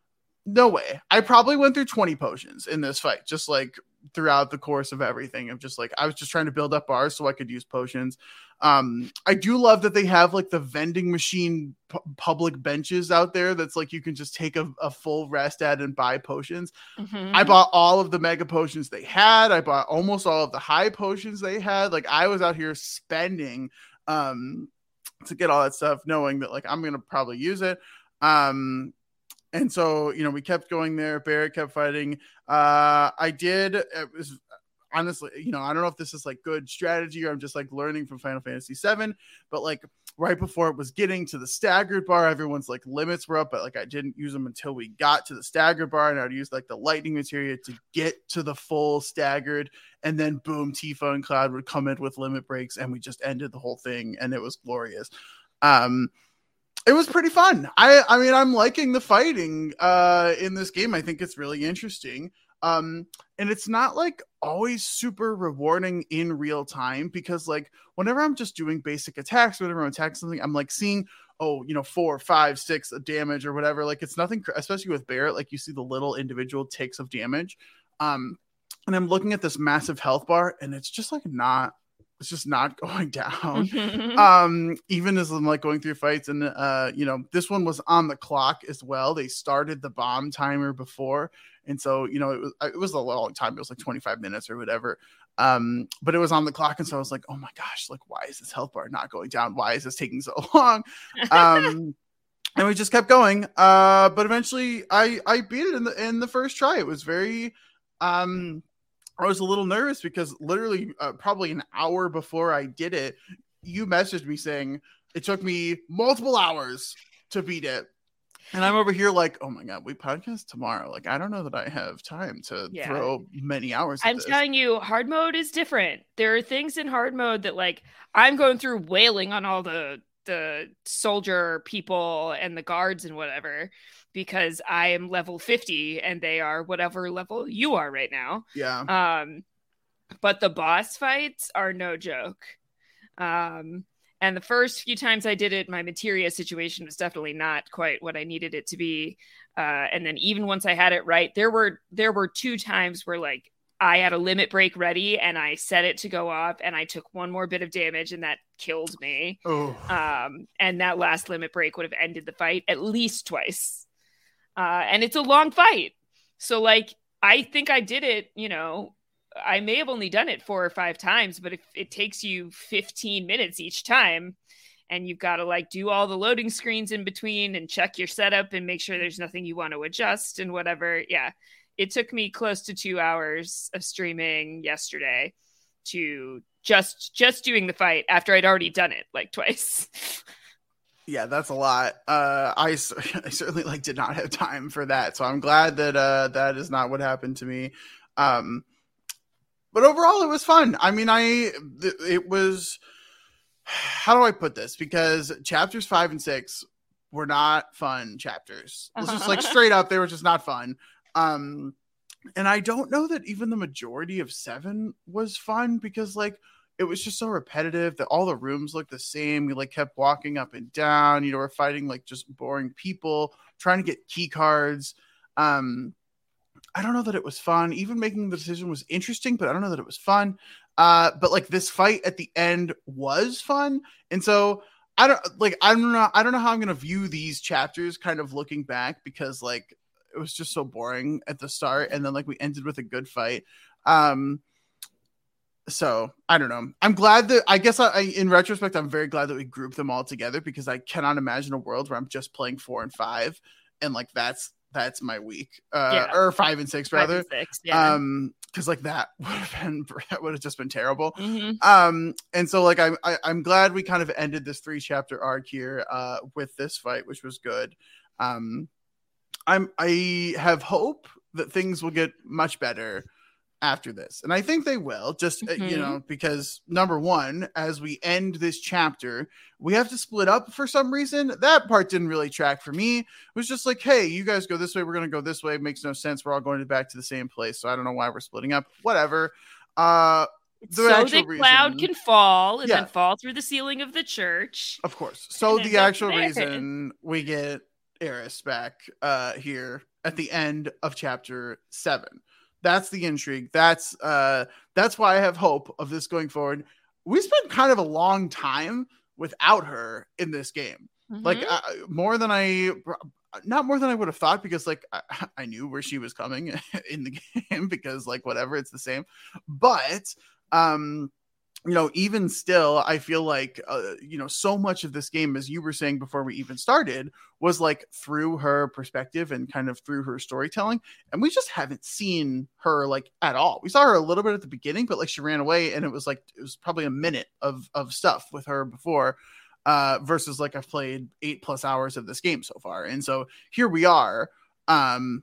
No way. I probably went through twenty potions in this fight, just like throughout the course of everything. Of just like, I was just trying to build up bars so I could use potions. Um, I do love that they have like the vending machine pu- public benches out there. That's like, you can just take a, a full rest at and buy potions. Mm-hmm. I bought all of the mega potions they had. I bought almost all of the high potions they had. Like I was out here spending, um, to get all that stuff, knowing that like, I'm going to probably use it. Um, and so, you know, we kept going there. Barret kept fighting. Uh, I did, it was, honestly, you know, I don't know if this is like good strategy or I'm just like learning from Final Fantasy seven, but like right before it was getting to the staggered bar, everyone's like limits were up, but like I didn't use them until we got to the staggered bar, and I'd use like the lightning materia to get to the full staggered, and then boom, Tifa and Cloud would come in with limit breaks, and we just ended the whole thing, and it was glorious. Um, it was pretty fun. I, I mean, I'm liking the fighting uh, in this game. I think it's really interesting. Um, and it's not like always super rewarding in real time, because like whenever I'm just doing basic attacks, whenever I'm attacking something, I'm like seeing, oh, you know, four, five, six of damage or whatever. Like it's nothing, especially with Barret, like you see the little individual ticks of damage. Um, and I'm looking at this massive health bar, and it's just like not, it's just not going down. um, even as I'm like going through fights, and uh, you know, this one was on the clock as well. They started the bomb timer before. And so, you know, it was, it was a long time. It was like twenty-five minutes or whatever. Um, but it was on the clock. And so I was like, oh my gosh, like, why is this health bar not going down? Why is this taking so long? Um, and we just kept going. Uh, but eventually I, I beat it in the, in the first try. It was very, um, I was a little nervous because literally uh, probably an hour before I did it, you messaged me saying it took me multiple hours to beat it. And I'm over here like, oh my God, we podcast tomorrow. Like, I don't know that I have time to yeah. throw many hours at I'm this. telling you, hard mode is different. There are things in hard mode that like I'm going through wailing on all the the soldier people and the guards and whatever, because I am level fifty and they are whatever level you are right now. Yeah. Um, but the boss fights are no joke. Um, And the first few times I did it, my materia situation was definitely not quite what I needed it to be. Uh, and then even once I had it right, there were there were two times where like I had a limit break ready and I set it to go off and I took one more bit of damage and that killed me. Oh. Um, and that last limit break would have ended the fight at least twice. Uh, and it's a long fight. So like, I think I did it, you know, I may have only done it four or five times, but if it takes you fifteen minutes each time and you've got to like do all the loading screens in between and check your setup and make sure there's nothing you want to adjust and whatever. Yeah. It took me close to two hours of streaming yesterday to just, just doing the fight after I'd already done it like twice. Yeah, that's a lot. Uh, I, I certainly like did not have time for that. So I'm glad that uh, that is not what happened to me. Um, But overall, it was fun. I mean, I it was, how do I put this? Because chapters five and six were not fun chapters. It's just like straight up, they were just not fun. Um, and I don't know that even the majority of seven was fun, because like it was just so repetitive that all the rooms looked the same. We like kept walking up and down. You know, we're fighting like just boring people, trying to get key cards. Um, I don't know that it was fun. Even making the decision was interesting, but I don't know that it was fun. Uh, but like this fight at the end was fun. And so I don't like, I don't know. I don't know how I'm going to view these chapters kind of looking back, because like, it was just so boring at the start. And then like we ended with a good fight. Um, so I don't know. I'm glad that I guess I, I, in retrospect, I'm very glad that we grouped them all together, because I cannot imagine a world where I'm just playing four and five. And like, that's, that's my week, uh, yeah. or five and six rather. Five and six, yeah. Um, because like that would have been that would have just been terrible. Mm-hmm. Um, and so like I'm I, I'm glad we kind of ended this three chapter arc here uh with this fight, which was good. Um, I'm I have hope that things will get much better after this, and I think they will. Just mm-hmm. uh, you know, because number one, as we end this chapter, we have to split up for some reason. That part didn't really track for me. It was just like, hey, you guys go this way, we're gonna go this way. It makes no sense. We're all going back to the same place, so I don't know why we're splitting up. Whatever. Uh, the so the reason, cloud can fall and yeah. then fall through the ceiling of the church. Of course. So the actual reason we get Eris back uh, here at the end of chapter seven. That's the intrigue. That's uh, that's why I have hope of this going forward. We spent kind of a long time without her in this game, mm-hmm. like uh, more than I, not more than I would have thought, because like I, I knew where she was coming in the game, because like whatever, it's the same. But um, you know, even still, I feel like uh, you know, so much of this game, as you were saying before we even started, was like through her perspective and kind of through her storytelling, and we just haven't seen her like at all. We saw her a little bit at the beginning, but like she ran away, and it was like it was probably a minute of of stuff with her before, uh, versus like I've played eight plus hours of this game so far, and so here we are. Um,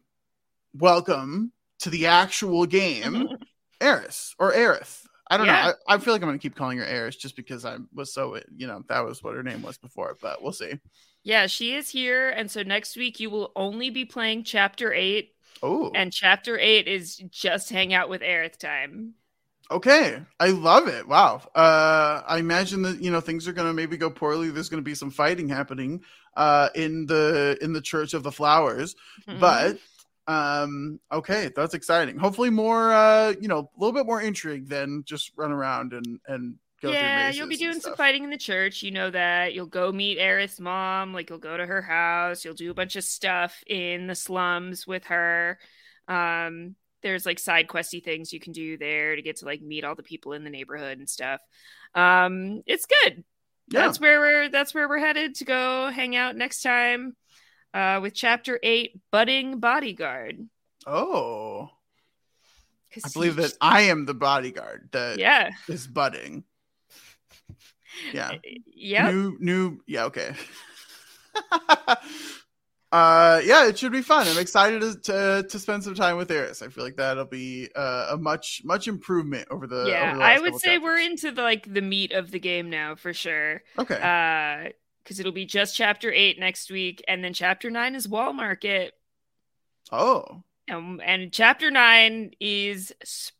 welcome to the actual game, Eris or Aerith. I don't yeah. know. I, I feel like I'm going to keep calling her Eris just because I was so, you know, that was what her name was before, but we'll see. Yeah, she is here. And so next week you will only be playing chapter eight. Oh. And chapter eight is just hang out with Aerith time. Okay. I love it. Wow. Uh, I imagine that, you know, things are going to maybe go poorly. There's going to be some fighting happening uh, in the, in the Church of the Flowers, mm-hmm. but um okay, that's exciting. Hopefully more uh you know, a little bit more intrigue than just run around and and go yeah through you'll be doing some fighting in the church, you know that. You'll go meet Aerith's mom, like you'll go to her house, you'll do a bunch of stuff in the slums with her. Um there's like side questy things you can do there to get to like meet all the people in the neighborhood and stuff. Um it's good. Yeah. That's where we're that's where we're headed to go hang out next time. Uh, with chapter eight, Budding Bodyguard. Oh, I believe he... that I am the bodyguard that yeah. is budding. Yeah. Yeah. New, new. Yeah. Okay. uh, yeah, it should be fun. I'm excited to to, to spend some time with Eris. I feel like that'll be uh, a much much improvement over the. Yeah, over the I would say chapters. we're into the like the meat of the game now for sure. Okay. Uh. Because it'll be just chapter eight next week, and then chapter nine is Wall Market. Oh. Um, and chapter nine is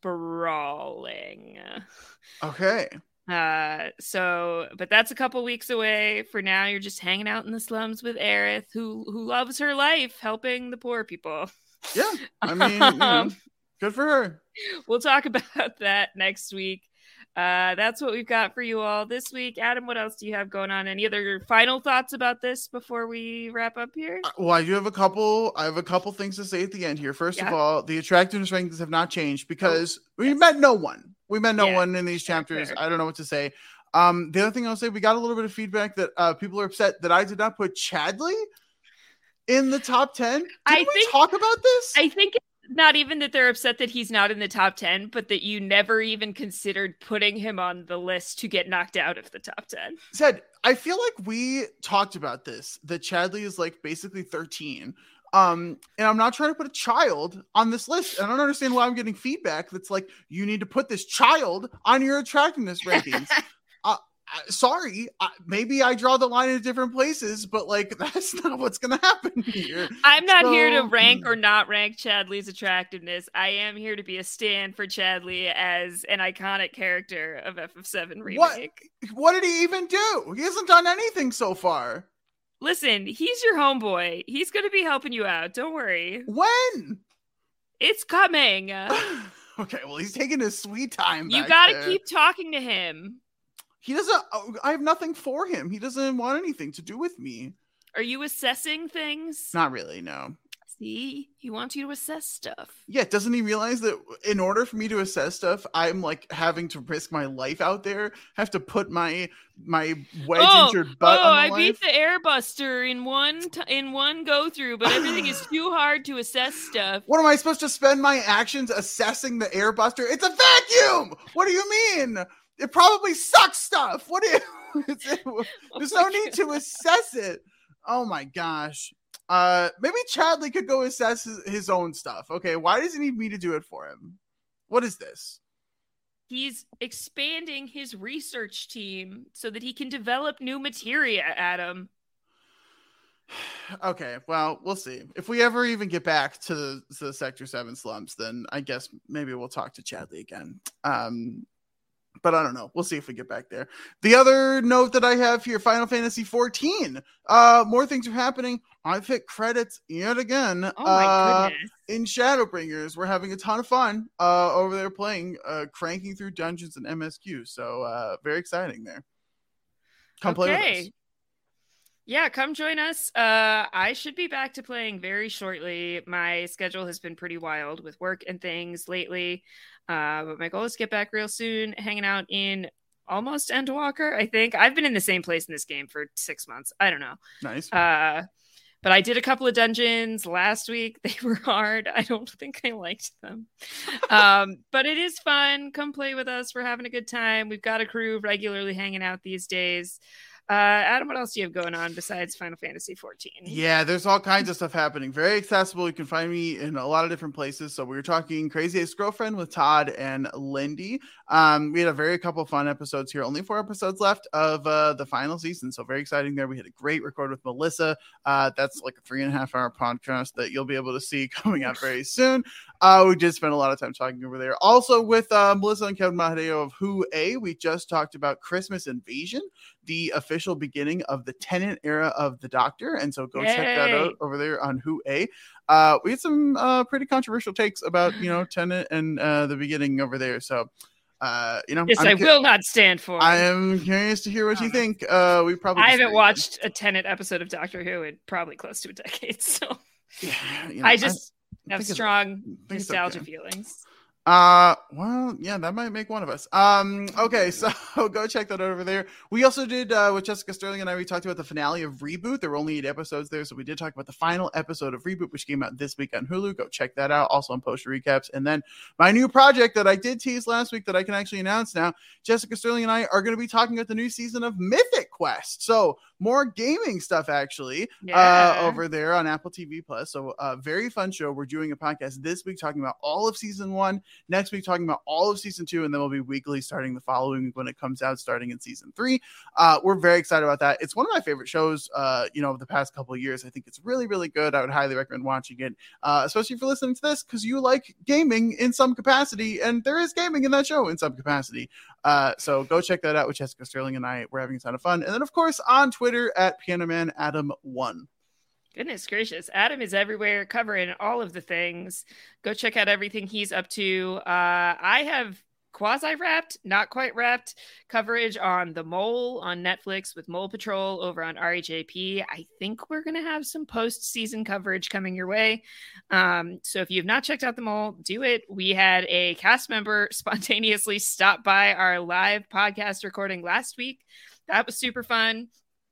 sprawling. Okay. Uh, so, but that's a couple weeks away. For now, you're just hanging out in the slums with Aerith, who who loves her life, helping the poor people. Yeah, I mean, you know, good for her. We'll talk about that next week. Uh, that's what we've got for you all this week. Adam, what else do you have going on? Any other final thoughts about this before we wrap up here? Uh, well, I do have a couple. I have a couple things to say at the end here. First yeah. of all, the attractiveness rankings have not changed because oh, we yes. met no one. We met no yeah. one in these chapters. Fair. I don't know what to say. Um, the other thing I'll say, we got a little bit of feedback that uh, people are upset that I did not put Chadley in the top ten. Did I we think, talk about this? I think not even that they're upset that he's not in the top ten, but that you never even considered putting him on the list to get knocked out of the top ten. Said, I feel like we talked about this, that Chadley is like basically thirteen. Um, and I'm not trying to put a child on this list. I don't understand why I'm getting feedback that's like, you need to put this child on your attractiveness rankings. uh, sorry, uh, maybe I draw the line in different places, but like that's not what's gonna happen here. I'm not so, here to rank or not rank Chadley's attractiveness. I am here to be a stand for Chadley as an iconic character of F F seven Remake. What, what did he even do? He hasn't done anything so far. Listen, he's your homeboy. He's gonna be helping you out. Don't worry. When? It's coming. Okay, well, he's taking his sweet time. You gotta there. keep talking to him. He doesn't, I have nothing for him. He doesn't want anything to do with me. Are you assessing things? Not really, no. See, he wants you to assess stuff. Yeah, doesn't he realize that in order for me to assess stuff, I'm like having to risk my life out there, have to put my my wedge oh, injured butt oh, on the I life? beat the Airbuster in one t- in one go through, but everything is too hard to assess stuff. What am I supposed to spend my actions assessing the Airbuster? It's a vacuum. What do you mean? It probably sucks stuff. What do you? It, there's Oh no need to assess it. Oh my gosh. Uh, maybe Chadley could go assess his, his own stuff. Okay, why does he need me to do it for him? What is this? He's expanding his research team so that he can develop new materia, Adam. Okay, well, we'll see. If we ever even get back to the, to the Sector seven slumps, then I guess maybe we'll talk to Chadley again. Um, But I don't know. We'll see if we get back there. The other note that I have here, Final Fantasy fourteen. Uh, more things are happening. I've hit credits yet again. Oh my uh, goodness. In Shadowbringers. We're having a ton of fun uh, over there playing, uh, cranking through dungeons and M S Q. So uh, very exciting there. Come play with us. Yeah, come join us. Uh, I should be back to playing very shortly. My schedule has been pretty wild with work and things lately. Uh, but my goal is to get back real soon, hanging out in almost Endwalker, I think. I've been in the same place in this game for six months. I don't know. Nice. Uh, but I did a couple of dungeons last week. They were hard. I don't think I liked them. um, but it is fun. Come play with us. We're having a good time. We've got a crew regularly hanging out these days. Uh, Adam, what else do you have going on besides Final Fantasy fourteen? Yeah, there's all kinds of stuff happening. Very accessible. You can find me in a lot of different places. So we were talking Crazy Ex-Girlfriend with Todd and Lindy. Um, we had a very couple fun episodes here. Only four episodes left of uh, the final season. So very exciting there. We had a great record with Melissa. Uh, that's like a three and a half hour podcast that you'll be able to see coming out very soon. Uh, we did spend a lot of time talking over there. Also with uh, Melissa and Kevin Mahadeo of Who A, we just talked about Christmas Invasion, the official beginning of the Tennant era of the Doctor. And so go Yay. check that out over there on Who A. Uh, we had some uh, pretty controversial takes about, you know, Tennant and uh, the beginning over there. So, uh, you know, This I'm I cu- will not stand for. I am curious to hear what you think. Uh, we probably I haven't disagree. watched a Tenet episode of Doctor Who in probably close to a decade. So Yeah, you know, I just I have think it's- strong I think it's nostalgia okay. feelings. Uh, well, yeah, that might make one of us. Um, okay, so go check that out over there. We also did, uh, with Jessica Sterling and I, we talked about the finale of Reboot. There were only eight episodes there, so we did talk about the final episode of Reboot, which came out this week on Hulu. Go check that out. Also on Poster Recaps. And then my new project that I did tease last week that I can actually announce now, Jessica Sterling and I are going to be talking about the new season of Mythic Quest. So more gaming stuff, actually, Yeah. uh, over there on Apple T V Plus. So a uh, very fun show. We're doing a podcast this week talking about all of season one. Next week, talking about all of season two, and then we'll be weekly starting the following week when it comes out, starting in season three. Uh, we're very excited about that. It's one of my favorite shows, uh, you know, of the past couple of years. I think it's really, really good. I would highly recommend watching it, uh, especially if you're listening to this because you like gaming in some capacity, and there is gaming in that show in some capacity. Uh, so go check that out with Jessica Sterling and I. We're having a ton of fun. And then, of course, on Twitter at Piano Man Adam one. Goodness gracious. Adam is everywhere covering all of the things. Go check out everything he's up to. Uh, I have quasi-wrapped, not quite wrapped coverage on The Mole on Netflix with Mole Patrol over on R H A P. I think we're going to have some post-season coverage coming your way. Um, so if you have not checked out The Mole, do it. We had a cast member spontaneously stop by our live podcast recording last week. That was super fun.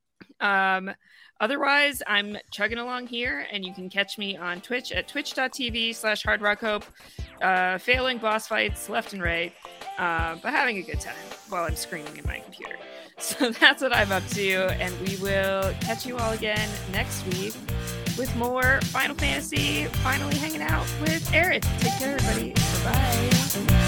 Um, Otherwise, I'm chugging along here, and you can catch me on Twitch at twitch.tv slash hardrockhope, uh, failing boss fights left and right, uh, but having a good time while I'm screaming in my computer. So that's what I'm up to, and we will catch you all again next week with more Final Fantasy, finally hanging out with Aerith. Take care, everybody. Bye-bye.